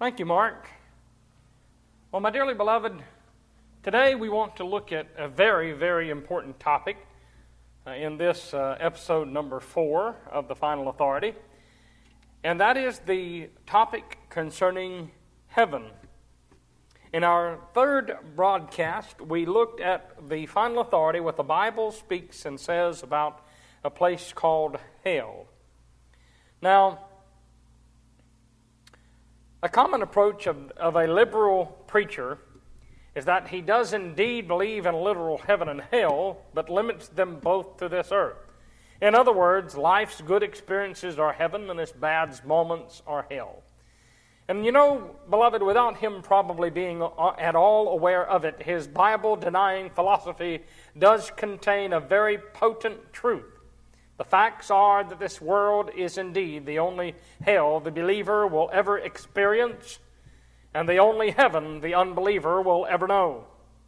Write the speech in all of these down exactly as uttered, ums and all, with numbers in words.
Thank you, Mark. Well, my dearly beloved, today we want to look at a very, very important topic uh, in this uh, episode number four of The Final Authority, and that is the topic concerning heaven. In our third broadcast, we looked at the final authority, what the Bible speaks and says about a place called hell. Now, a common approach of, of a liberal preacher is that he does indeed believe in a literal heaven and hell, but limits them both to this earth. In other words, life's good experiences are heaven and its bad moments are hell. And you know, beloved, without him probably being at all aware of it, his Bible-denying philosophy does contain a very potent truth. The facts are that this world is indeed the only hell the believer will ever experience, and the only heaven the unbeliever will ever know.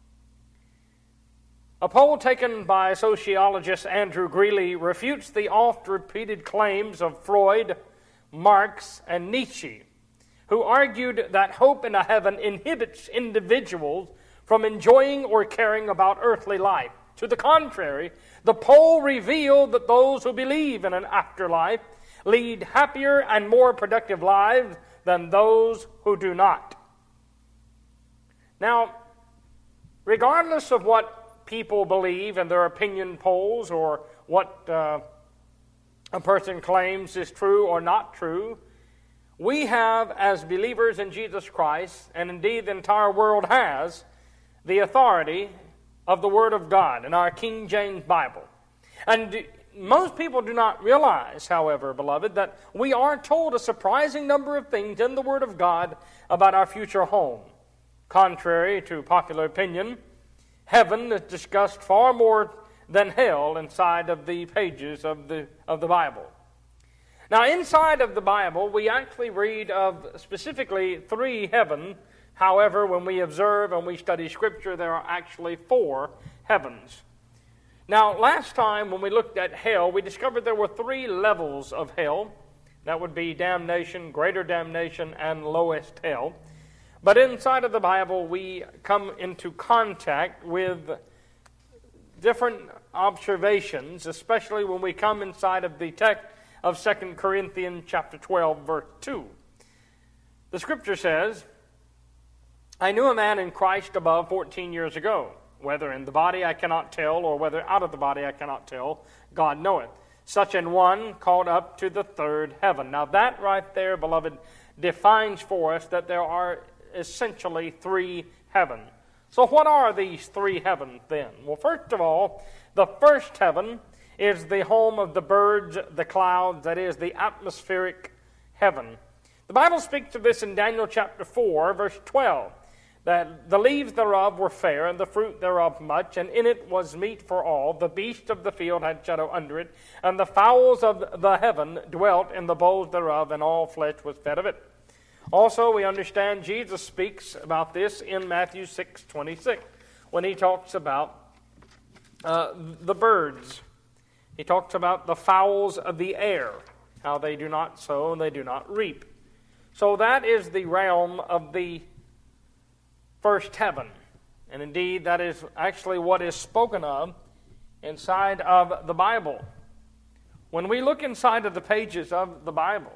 A poll taken by sociologist Andrew Greeley refutes the oft-repeated claims of Freud, Marx, and Nietzsche, who argued that hope in a heaven inhibits individuals from enjoying or caring about earthly life. To the contrary, the poll revealed that those who believe in an afterlife lead happier and more productive lives than those who do not. Now, regardless of what people believe in their opinion polls or what uh, a person claims is true or not true, we have, as believers in Jesus Christ, and indeed the entire world has, the authority of the Word of God in our King James Bible. And most people do not realize, however, beloved, that we are told a surprising number of things in the Word of God about our future home. Contrary to popular opinion, heaven is discussed far more than hell inside of the pages of the, of the Bible. Now, inside of the Bible, we actually read of specifically three heavens. However, when we observe and we study Scripture, there are actually four heavens. Now, last time when we looked at hell, we discovered there were three levels of hell. That would be damnation, greater damnation, and lowest hell. But inside of the Bible, we come into contact with different observations, especially when we come inside of the text of Second Corinthians chapter twelve, verse two. The Scripture says, I knew a man in Christ above fourteen years ago. Whether in the body I cannot tell, or whether out of the body I cannot tell, God knoweth. Such an one called up to the third heaven. Now that right there, beloved, defines for us that there are essentially three heavens. So what are these three heavens then? Well, first of all, the first heaven is the home of the birds, the clouds, that is the atmospheric heaven. The Bible speaks of this in Daniel chapter four, verse twelve. That the leaves thereof were fair, and the fruit thereof much, and in it was meat for all. The beasts of the field had shadow under it, and the fowls of the heaven dwelt in the bowls thereof, and all flesh was fed of it. Also, we understand Jesus speaks about this in Matthew six twenty-six, when he talks about uh, the birds. He talks about the fowls of the air, how they do not sow and they do not reap. So that is the realm of the first heaven. And indeed, that is actually what is spoken of inside of the Bible. When we look inside of the pages of the Bible,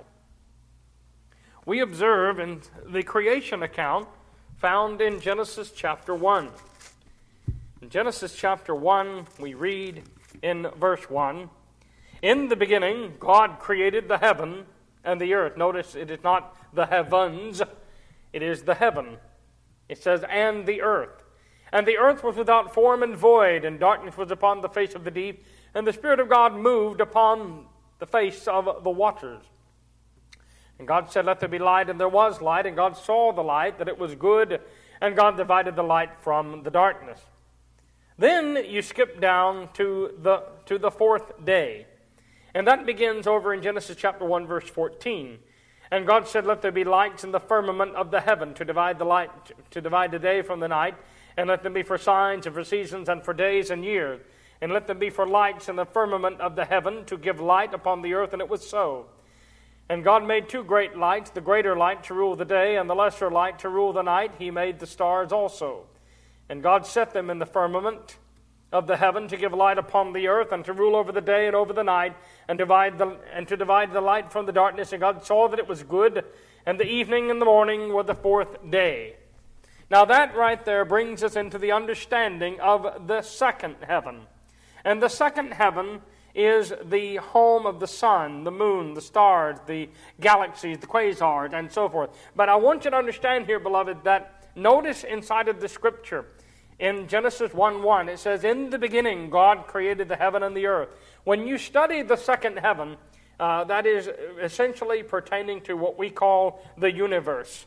we observe in the creation account found in Genesis chapter one. In Genesis chapter one, we read in verse one, in the beginning, God created the heaven and the earth. Notice it is not the heavens, it is the heaven. It says, and the earth. And the earth was without form and void, and darkness was upon the face of the deep, and the Spirit of God moved upon the face of the waters. And God said, let there be light, and there was light, and God saw the light, that it was good, and God divided the light from the darkness. Then you skip down to the, to the fourth day, and that begins over in Genesis chapter one, verse fourteen. And God said, let there be lights in the firmament of the heaven to divide the light, to divide the day from the night, and let them be for signs and for seasons and for days and years. And let them be for lights in the firmament of the heaven to give light upon the earth. And it was so. And God made two great lights, the greater light to rule the day, and the lesser light to rule the night. He made the stars also. And God set them in the firmament of the heaven to give light upon the earth, and to rule over the day and over the night, and divide the and to divide the light from the darkness. And God saw that it was good, and the evening and the morning were the fourth day. Now that right there brings us into the understanding of the second heaven. And the second heaven is the home of the sun, the moon, the stars, the galaxies, the quasars, and so forth. But I want you to understand here, beloved, that notice inside of the Scripture, in Genesis one one, it says, "In the beginning God created the heaven and the earth." When you study the second heaven, uh, that is essentially pertaining to what we call the universe.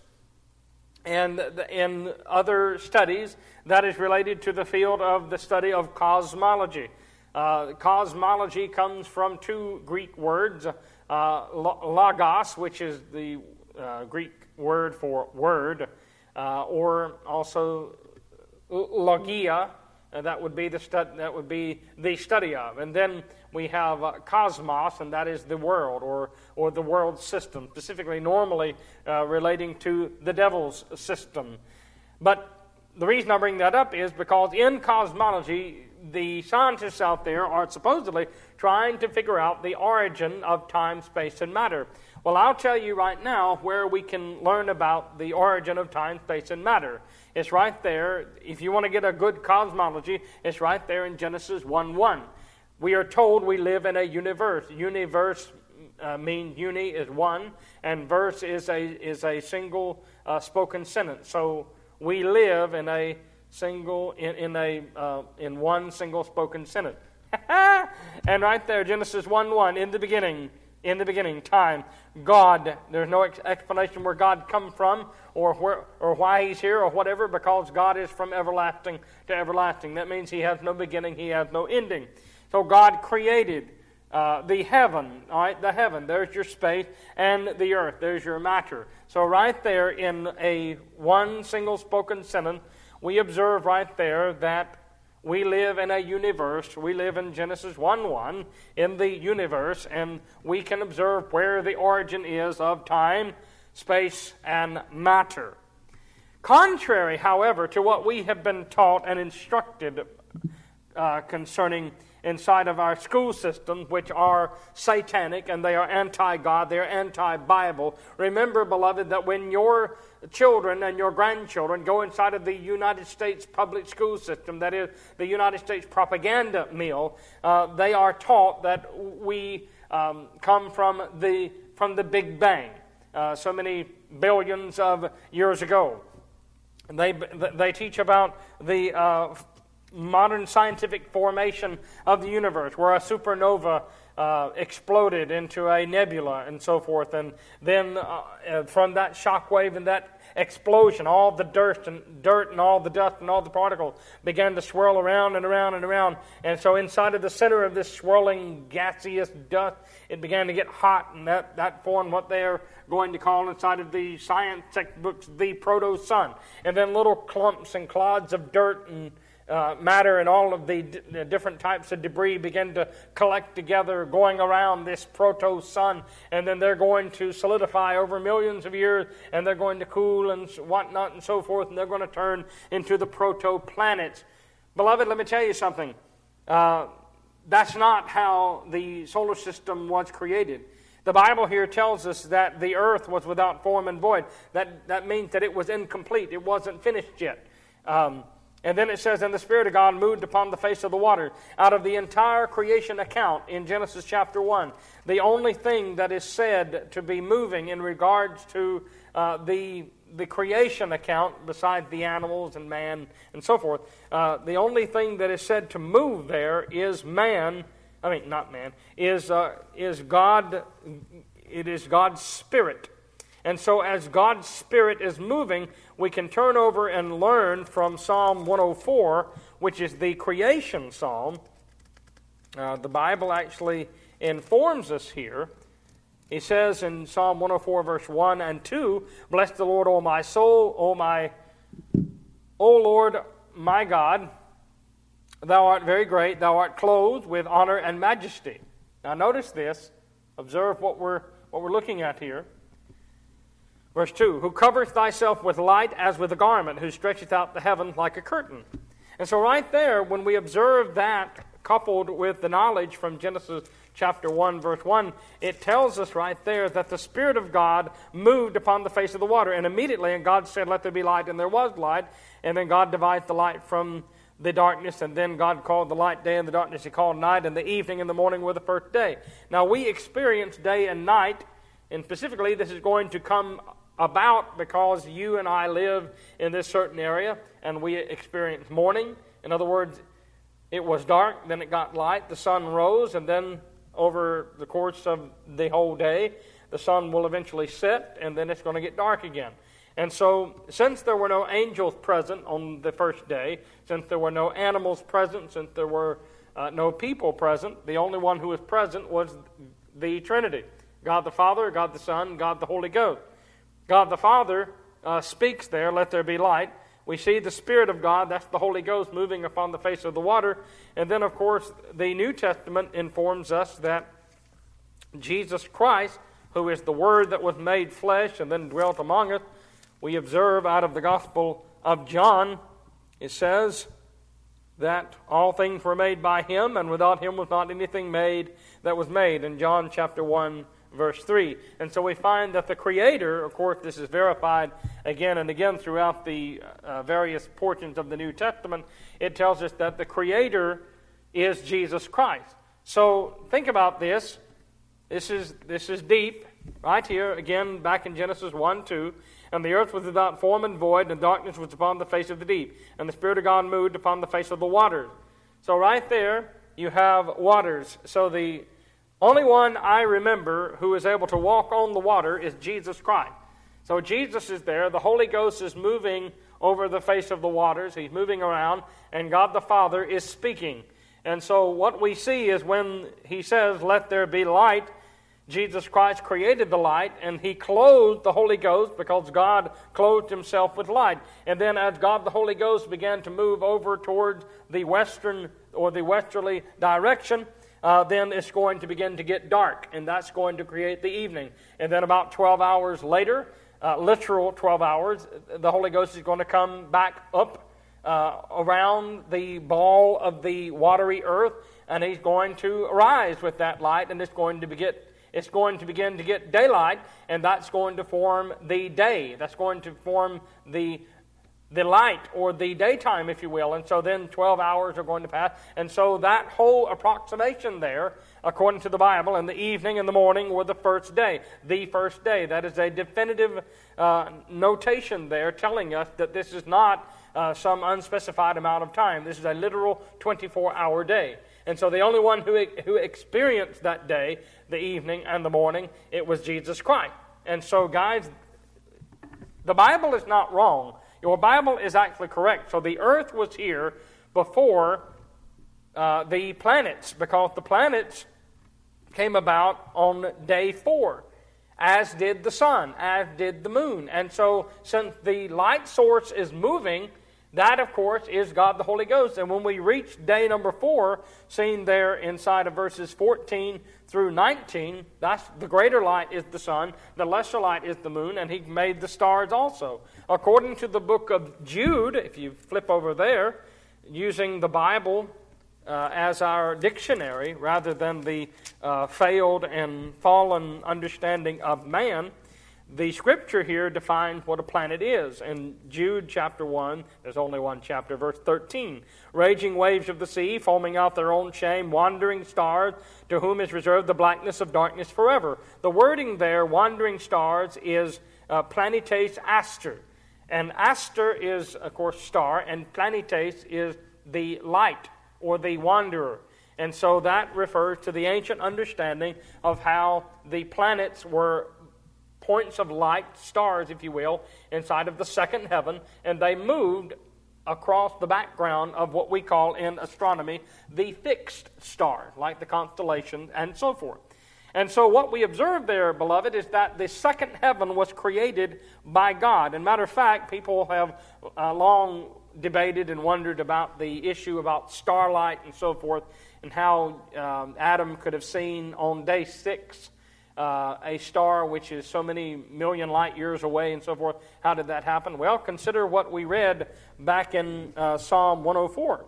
And in other studies, that is related to the field of the study of cosmology. Uh, cosmology comes from two Greek words, uh, logos, which is the uh, Greek word for word, uh, or also logia, uh, that would be the stud- that would be the study of. And then we have uh, cosmos, and that is the world, or or the world system, specifically normally uh, relating to the devil's system. But the reason I bring that up is because in cosmology, the scientists out there are supposedly trying to figure out the origin of time, space, and matter. Well, I'll tell you right now where we can learn about the origin of time, space, and matter. It's right there. If you want to get a good cosmology, it's right there in Genesis one one. We are told we live in a universe. Universe uh, means uni is one, and verse is a is a single uh, spoken sentence. So we live in a single in, in a uh, in one single spoken sentence. And right there, Genesis one one, in the beginning, in the beginning, time, God. There's no ex- explanation where God come from, or where or why He's here, or whatever, because God is from everlasting to everlasting. That means He has no beginning, He has no ending. So God created uh, the heaven, all right, the heaven. There's your space, and the earth. There's your matter. So right there, in a one single spoken sentence, we observe right there that we live in a universe. We live in Genesis one one, in the universe, and we can observe where the origin is of time, space, and matter. Contrary, however, to what we have been taught and instructed uh, concerning inside of our school system, which are satanic and they are anti-God, they are anti-Bible. Remember, beloved, that when your children and your grandchildren go inside of the United States public school system, that is, the United States propaganda mill, uh, they are taught that we um, come from the from the Big Bang, uh, so many billions of years ago. They they teach about the uh, modern scientific formation of the universe, where a supernova uh, exploded into a nebula and so forth, and then uh, from that shock wave and that explosion, all the dirt and dirt and all the dust and all the particles began to swirl around and around and around. And so inside of the center of this swirling gaseous dust, it began to get hot, and that, that formed what they're going to call inside of the science textbooks the proto-sun. And then little clumps and clods of dirt and Uh, matter and all of the, d- the different types of debris begin to collect together, going around this proto-sun, and then they're going to solidify over millions of years, and they're going to cool and whatnot and so forth, and they're going to turn into the proto-planets. Beloved, let me tell you something. Uh, that's not how the solar system was created. The Bible here tells us that the earth was without form and void. That, that means that it was incomplete. It wasn't finished yet. Um, And then it says, and the Spirit of God moved upon the face of the water. Out of the entire creation account in Genesis chapter one, the only thing that is said to be moving in regards to uh, the the creation account, besides the animals and man and so forth, uh, the only thing that is said to move there is man, I mean, not man, is uh, is God, it is God's Spirit. And so as God's Spirit is moving, we can turn over and learn from Psalm one oh four, which is the creation psalm. Uh, the Bible actually informs us here. He says in Psalm one oh four, verse one and two, "Bless the Lord, O my soul, O my, O Lord, my God, thou art very great, thou art clothed with honor and majesty." Now notice this. Observe what we're what we're looking at here. Verse two, who covereth thyself with light as with a garment, who stretcheth out the heaven like a curtain. And so right there, when we observe that coupled with the knowledge from Genesis chapter one, verse one, it tells us right there that the Spirit of God moved upon the face of the water. And immediately, and God said, let there be light, and there was light. And then God divides the light from the darkness, and then God called the light day, and the darkness He called night, and the evening and the morning were the first day. Now we experience day and night, and specifically this is going to come about because you and I live in this certain area, and we experience morning. In other words, it was dark, then it got light, the sun rose, and then over the course of the whole day, the sun will eventually set, and then it's going to get dark again. And so, since there were no angels present on the first day, since there were no animals present, since there were uh, no people present, the only one who was present was the Trinity. God the Father, God the Son, God the Holy Ghost. God the Father uh, speaks there, let there be light. We see the Spirit of God, that's the Holy Ghost, moving upon the face of the water. And then, of course, the New Testament informs us that Jesus Christ, who is the Word that was made flesh and then dwelt among us, we observe out of the Gospel of John, it says that all things were made by Him, and without Him was not anything made that was made, in John chapter one, verse three. And so we find that the Creator, of course, this is verified again and again throughout the uh, various portions of the New Testament, it tells us that the Creator is Jesus Christ. So think about this. This is, this is deep. Right here, again, back in Genesis one, two. And the earth was without form and void, and darkness was upon the face of the deep. And the Spirit of God moved upon the face of the waters. So right there, you have waters. So the only one I remember who is able to walk on the water is Jesus Christ. So Jesus is there. The Holy Ghost is moving over the face of the waters. He's moving around, and God the Father is speaking. And so what we see is when He says, let there be light, Jesus Christ created the light, and He clothed the Holy Ghost because God clothed Himself with light. And then as God the Holy Ghost began to move over towards the western or the westerly direction, uh, then it's going to begin to get dark, and that's going to create the evening. And then about twelve hours later, uh, literal twelve hours, the Holy Ghost is going to come back up uh, around the ball of the watery earth, and He's going to rise with that light, and it's going to begin It's going to begin to get daylight, and that's going to form the day. That's going to form the, the light, or the daytime, if you will. And so then twelve hours are going to pass. And so that whole approximation there, according to the Bible, and the evening and the morning were the first day. The first day. That is a definitive uh, notation there telling us that this is not uh, some unspecified amount of time. This is a literal twenty-four hour day. And so the only one who, who experienced that day, the evening and the morning, it was Jesus Christ. And so, guys, the Bible is not wrong. Your Bible is actually correct. So the earth was here before uh, the planets, because the planets came about on day four, as did the sun, as did the moon. And so since the light source is moving, that, of course, is God the Holy Ghost. And when we reach day number four, seen there inside of verses fourteen through nineteen, that's the greater light is the sun, the lesser light is the moon, and He made the stars also. According to the book of Jude, if you flip over there, using the Bible uh, as our dictionary rather than the uh, failed and fallen understanding of man, the Scripture here defines what a planet is. In Jude chapter one, there's only one chapter, verse thirteen. Raging waves of the sea, foaming out their own shame, wandering stars, to whom is reserved the blackness of darkness forever. The wording there, wandering stars, is uh, planetes aster. And aster is, of course, star, and planetes is the light, or the wanderer. And so that refers to the ancient understanding of how the planets were points of light, stars, if you will, inside of the second heaven, and they moved across the background of what we call in astronomy the fixed stars, like the constellation and so forth. And so what we observe there, beloved, is that the second heaven was created by God. And matter of fact, people have uh, long debated and wondered about the issue about starlight and so forth, and how um, Adam could have seen on day six uh, a star which is so many million light years away and so forth. How did that happen? Well, consider what we read back in uh, Psalm one oh four.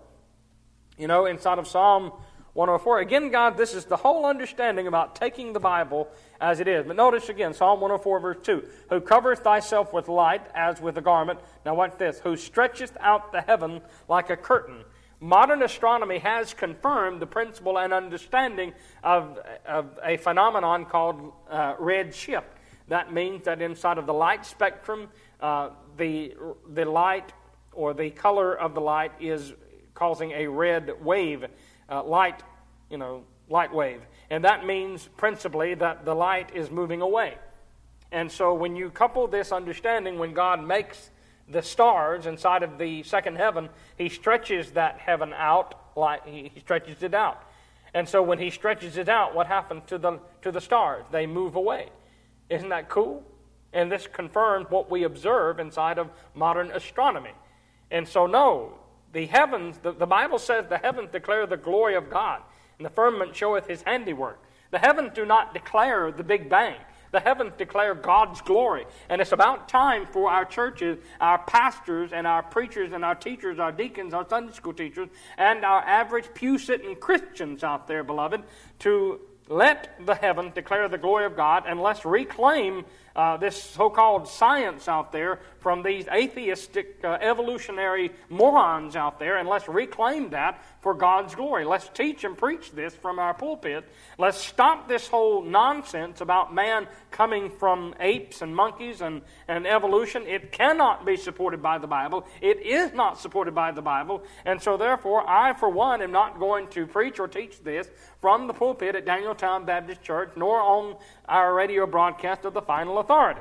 You know, inside of Psalm one oh four, again, God, this is the whole understanding about taking the Bible as it is. But notice again, Psalm one oh four, verse two, who covereth thyself with light as with a garment. Now watch this, who stretcheth out the heaven like a curtain. Modern astronomy has confirmed the principle and understanding of, of a phenomenon called uh, red shift. That means that inside of the light spectrum, uh, the, the light or the color of the light is causing a red wave, uh, light, you know, light wave. And that means principally that the light is moving away. And so when you couple this understanding, when God makes the stars inside of the second heaven, He stretches that heaven out, like He stretches it out. And so when He stretches it out, what happens to the to the stars? They move away. Isn't that cool? And this confirms what we observe inside of modern astronomy. And so no, the heavens, the, the Bible says the heavens declare the glory of God, and the firmament showeth His handiwork. The heavens do not declare the Big Bang. The heavens declare God's glory. And it's about time for our churches, our pastors, and our preachers, and our teachers, our deacons, our Sunday school teachers, and our average pew-sitting Christians out there, beloved, to let the heavens declare the glory of God, and let's reclaim uh, this so-called science out there from these atheistic uh, evolutionary morons out there, and let's reclaim that for God's glory. Let's teach and preach this from our pulpit. Let's stop this whole nonsense about man coming from apes and monkeys and, and evolution. It cannot be supported by the Bible. It is not supported by the Bible. And so therefore, I for one am not going to preach or teach this from the pulpit at Danieltown Baptist Church, nor on our radio broadcast of the Final Authority.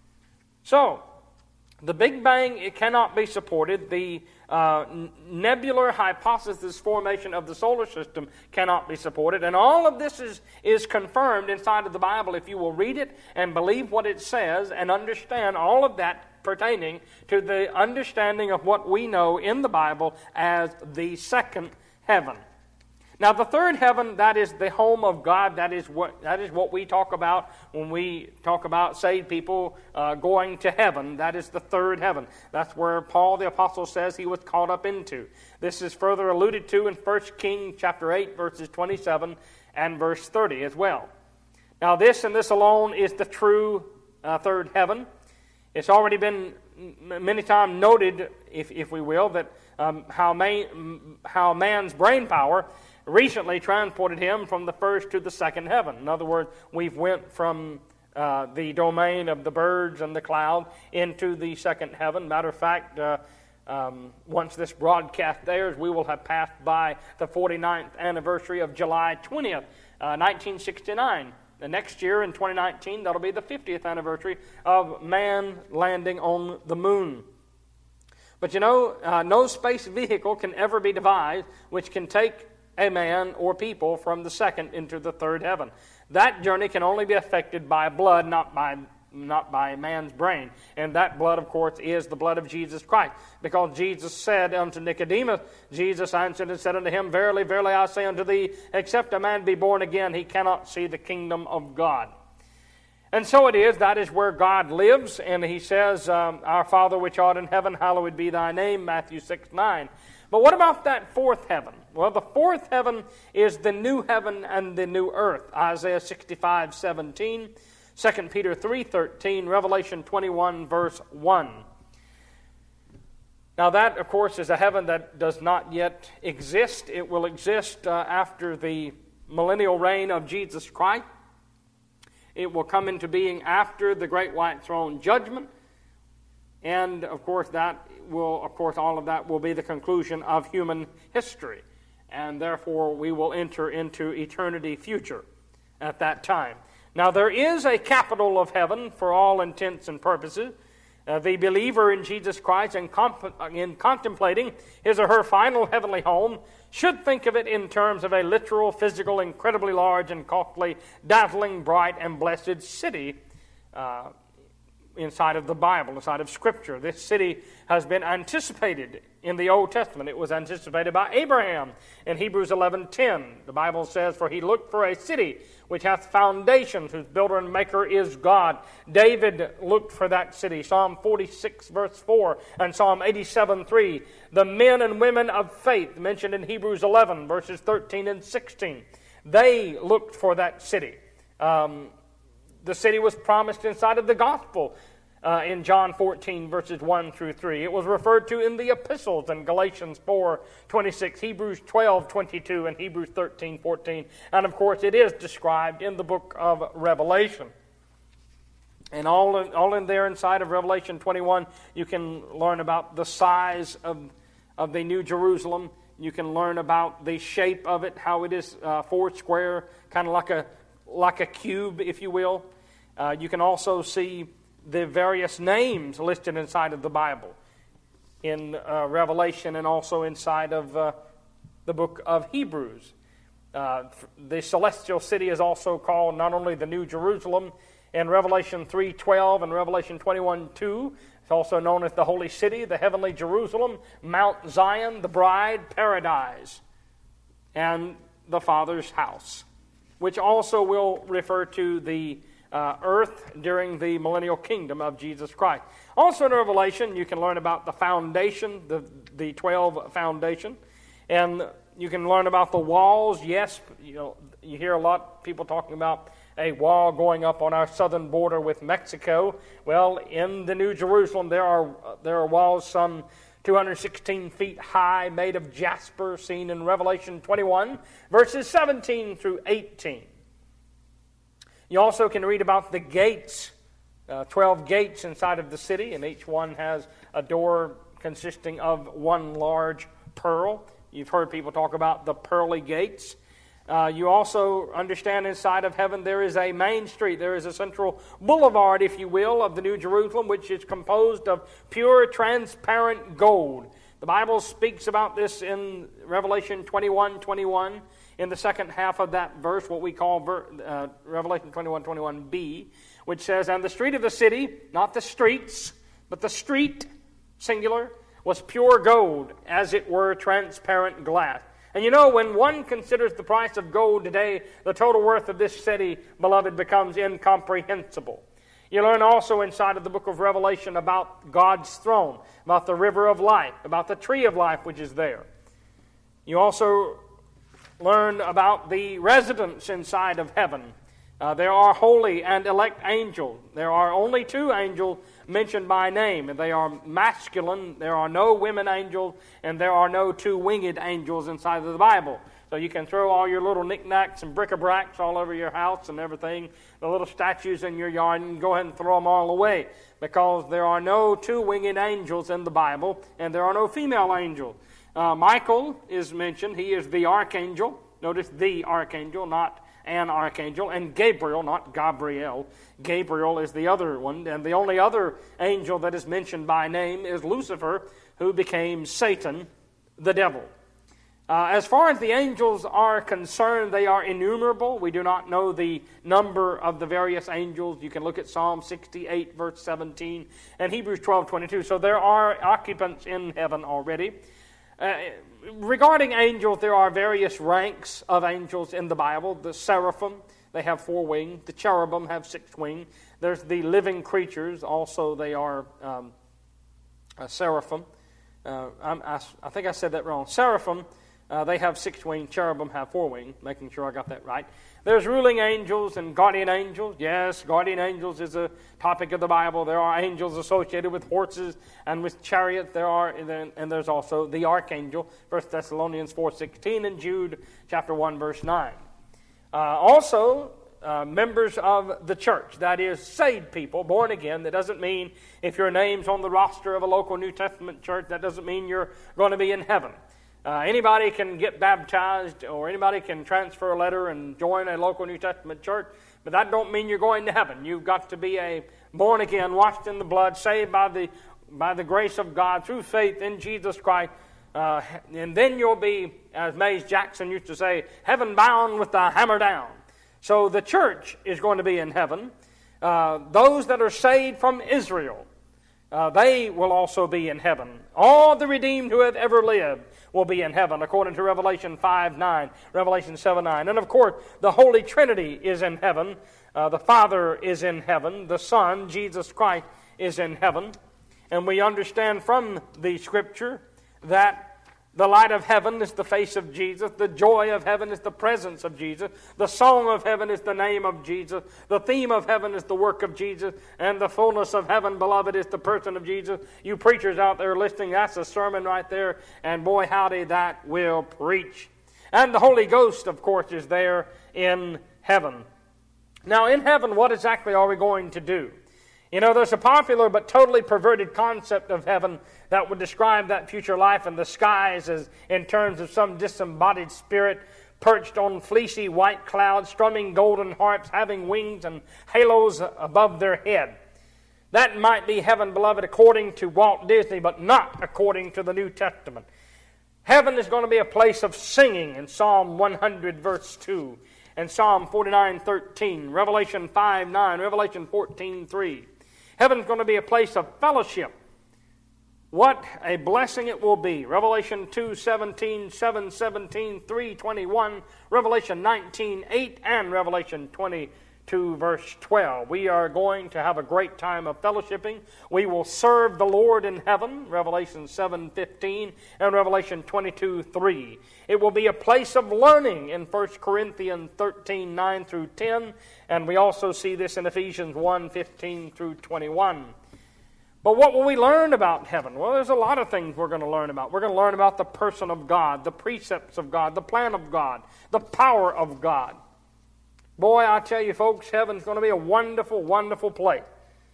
So, the Big Bang, it cannot be supported. The uh, nebular hypothesis formation of the solar system cannot be supported. And all of this is, is confirmed inside of the Bible if you will read it and believe what it says and understand all of that pertaining to the understanding of what we know in the Bible as the second heaven. Now, the third heaven, that is the home of God. That is what that is what we talk about when we talk about saved people uh, going to heaven. That is the third heaven. That's where Paul the Apostle says he was caught up into. This is further alluded to in First Kings chapter eight, verses twenty-seven and verse thirty as well. Now, this and this alone is the true uh, third heaven. It's already been many times noted, if if we will, that um, how man, how man's brain power recently transported him from the first to the second heaven. In other words, we've went from uh, the domain of the birds and the cloud into the second heaven. Matter of fact, uh, um, once this broadcast airs, we will have passed by the forty-ninth anniversary of July twentieth, uh, nineteen sixty-nine. The next year, in twenty nineteen, that'll be the fiftieth anniversary of man landing on the moon. But you know, uh, no space vehicle can ever be devised which can take a man or people from the second into the third heaven. That journey can only be affected by blood, not by not by man's brain. And that blood, of course, is the blood of Jesus Christ. Because Jesus said unto Nicodemus, Jesus answered and said unto him, Verily, verily, I say unto thee, except a man be born again, he cannot see the kingdom of God. And so it is, that is where God lives. And he says, um, Our Father which art in heaven, hallowed be thy name, Matthew six nine. But what about that fourth heaven? Well, the fourth heaven is the new heaven and the new earth. Isaiah sixty-five seventeen, Second Peter three thirteen, Revelation twenty-one, verse one. Now that, of course, is a heaven that does not yet exist. It will exist uh, after the millennial reign of Jesus Christ. It will come into being after the great white throne judgment. And, of course, that will, of course, all of that will be the conclusion of human history. And therefore, we will enter into eternity future at that time. Now, there is a capital of heaven for all intents and purposes. Uh, the believer in Jesus Christ and comp- in contemplating his or her final heavenly home should think of it in terms of a literal, physical, incredibly large and costly, dazzling, bright, and blessed city. Uh, inside of the Bible, inside of Scripture. This city has been anticipated in the Old Testament. It was anticipated by Abraham in Hebrews eleven ten. The Bible says, "For he looked for a city which hath foundations, whose builder and maker is God." David looked for that city. Psalm forty-six, verse four, and Psalm eighty-seven, three. The men and women of faith, mentioned in Hebrews eleven, verses thirteen and sixteen. They looked for that city. Um, the city was promised inside of the gospel uh, in John fourteen, verses one through three. It was referred to in the epistles in Galatians four, twenty-six, Hebrews twelve, twenty-two, and Hebrews thirteen, fourteen. And of course, it is described in the book of Revelation. And all in, all in there inside of Revelation twenty-one, you can learn about the size of, of the New Jerusalem. You can learn about the shape of it, how it is uh, four square, kind of like a like a cube, if you will. Uh, you can also see the various names listed inside of the Bible in uh, Revelation and also inside of uh, the book of Hebrews. Uh, the celestial city is also called not only the New Jerusalem in Revelation three twelve and Revelation twenty-one two. It's also known as the Holy City, the heavenly Jerusalem, Mount Zion, the bride, paradise, and the Father's house, which also will refer to the uh, earth during the millennial kingdom of Jesus Christ. Also in Revelation, you can learn about the foundation, the, the twelve foundation, and you can learn about the walls. Yes, you know, you hear a lot of people talking about a wall going up on our southern border with Mexico. Well, in the New Jerusalem, there are there are walls some two hundred sixteen feet high, made of jasper, seen in Revelation twenty-one, verses seventeen through eighteen. You also can read about the gates, uh, twelve gates inside of the city, and each one has a door consisting of one large pearl. You've heard people talk about the pearly gates. Uh, you also understand inside of heaven there is a main street, there is a central boulevard, if you will, of the New Jerusalem, which is composed of pure, transparent gold. The Bible speaks about this in Revelation twenty-one twenty-one, in the second half of that verse, what we call ver- uh, Revelation twenty-one twenty-one b, which says, "And the street of the city," not the streets, but the street, singular, "was pure gold, as it were transparent glass." And you know, when one considers the price of gold today, the total worth of this city, beloved, becomes incomprehensible. You learn also inside of the book of Revelation about God's throne, about the river of life, about the tree of life which is there. You also learn about the residents inside of heaven. Uh, there are holy and elect angels. There are only two angels mentioned by name, and they are masculine. There are no women angels, and there are no two-winged angels inside of the Bible. So you can throw all your little knickknacks and bric-a-bracs all over your house and everything, the little statues in your yard, and go ahead and throw them all away, because there are no two-winged angels in the Bible, and there are no female angels. Uh, Michael is mentioned. He is the archangel. Notice the archangel, not an archangel, and Gabriel, not Gabriel. Gabriel is the other one, and the only other angel that is mentioned by name is Lucifer, who became Satan, the devil. Uh, as far as the angels are concerned, they are innumerable. We do not know the number of the various angels. You can look at Psalm sixty-eight, verse seventeen, and Hebrews twelve, twenty-two. So there are occupants in heaven already. Uh, regarding angels, there are various ranks of angels in the Bible. The seraphim, they have four wings. The cherubim have six wings. There's the living creatures. Also, they are um, a seraphim. Uh, I, I think I said that wrong. Seraphim, uh, they have six wings. Cherubim have four wings, making sure I got that right. There's ruling angels and guardian angels. Yes, guardian angels is a topic of the Bible. There are angels associated with horses and with chariots. There are, and there's also the archangel, First Thessalonians four sixteen, and Jude chapter one, verse nine. Uh, also, uh, members of the church, that is, saved people, born again. That doesn't mean if your name's on the roster of a local New Testament church, that doesn't mean you're going to be in heaven. Uh, anybody can get baptized, or anybody can transfer a letter and join a local New Testament church, but that don't mean you're going to heaven. You've got to be a born again, washed in the blood, saved by the by the grace of God through faith in Jesus Christ, uh, and then you'll be, as Mays Jackson used to say, heaven bound with the hammer down. So the church is going to be in heaven. Uh, those that are saved from Israel, uh, they will also be in heaven. All the redeemed who have ever lived will be in heaven, according to Revelation five nine, Revelation seven nine. And of course, the Holy Trinity is in heaven. Uh, the Father is in heaven. The Son, Jesus Christ, is in heaven. And we understand from the Scripture that the light of heaven is the face of Jesus. The joy of heaven is the presence of Jesus. The song of heaven is the name of Jesus. The theme of heaven is the work of Jesus. And the fullness of heaven, beloved, is the person of Jesus. You preachers out there listening, that's a sermon right there. And boy, howdy, that will preach. And the Holy Ghost, of course, is there in heaven. Now, in heaven, what exactly are we going to do? You know, there's a popular but totally perverted concept of heaven that would describe that future life in the skies as in terms of some disembodied spirit perched on fleecy white clouds, strumming golden harps, having wings and halos above their head. That might be heaven, beloved, according to Walt Disney, but not according to the New Testament. Heaven is going to be a place of singing in Psalm one hundred, verse two, and Psalm forty-nine thirteen, Revelation five nine, Revelation fourteen three. Heaven's going to be a place of fellowship. What a blessing it will be. Revelation two seventeen, seven seventeen, three twenty-one, Revelation nineteen eight, and Revelation twenty-two, verse twelve. We are going to have a great time of fellowshipping. We will serve the Lord in heaven, Revelation seven fifteen, and Revelation twenty-two three. It will be a place of learning in First Corinthians thirteen nine through ten, and we also see this in Ephesians one fifteen through twenty-one. But what will we learn about heaven? Well, there's a lot of things we're going to learn about. We're going to learn about the person of God, the precepts of God, the plan of God, the power of God. Boy, I tell you folks, heaven's going to be a wonderful, wonderful place.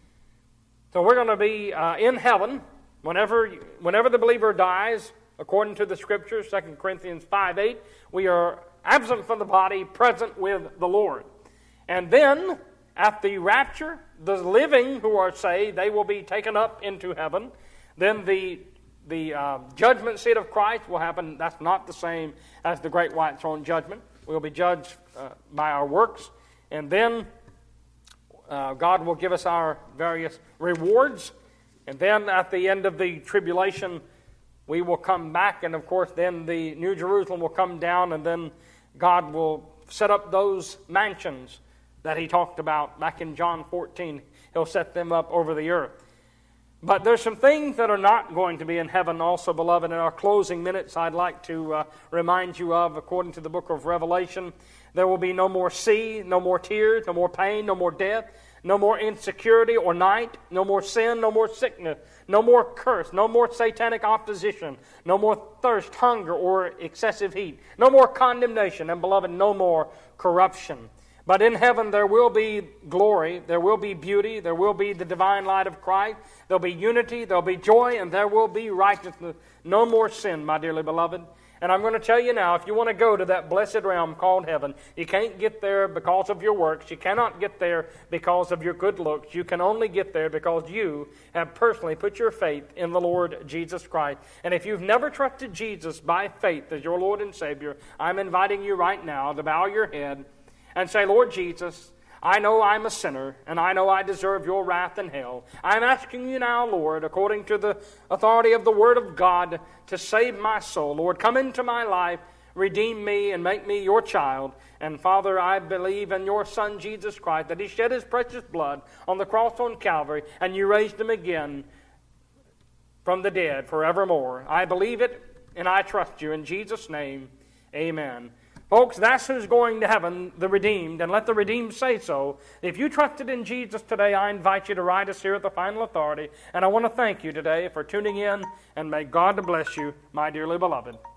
So we're going to be uh, in heaven whenever, whenever the believer dies, according to the Scriptures, Second Corinthians five eight, we are absent from the body, present with the Lord. And then, at the rapture, the living who are saved, they will be taken up into heaven. Then the the uh, judgment seat of Christ will happen. That's not the same as the great white throne judgment. We'll be judged uh, by our works. And then uh, God will give us our various rewards. And then at the end of the tribulation, we will come back. And of course, then the New Jerusalem will come down. And then God will set up those mansions that he talked about back in John fourteen. He'll set them up over the earth. But there's some things that are not going to be in heaven also, beloved. In our closing minutes, I'd like to uh, remind you of, according to the book of Revelation, there will be no more sea, no more tears, no more pain, no more death, no more insecurity or night, no more sin, no more sickness, no more curse, no more satanic opposition, no more thirst, hunger, or excessive heat, no more condemnation, and, beloved, no more corruption. But in heaven there will be glory, there will be beauty, there will be the divine light of Christ, there'll be unity, there'll be joy, and there will be righteousness. No more sin, my dearly beloved. And I'm going to tell you now, if you want to go to that blessed realm called heaven, you can't get there because of your works. You cannot get there because of your good looks. You can only get there because you have personally put your faith in the Lord Jesus Christ. And if you've never trusted Jesus by faith as your Lord and Savior, I'm inviting you right now to bow your head and say, Lord Jesus, I know I'm a sinner, and I know I deserve your wrath and hell. I'm asking you now, Lord, according to the authority of the Word of God, to save my soul. Lord, come into my life, redeem me, and make me your child. And Father, I believe in your Son, Jesus Christ, that he shed his precious blood on the cross on Calvary, and you raised him again from the dead forevermore. I believe it, and I trust you. In Jesus' name, amen. Folks, that's who's going to heaven, the redeemed, and let the redeemed say so. If you trusted in Jesus today, I invite you to write us here at the Final Authority, and I want to thank you today for tuning in, and may God bless you, my dearly beloved.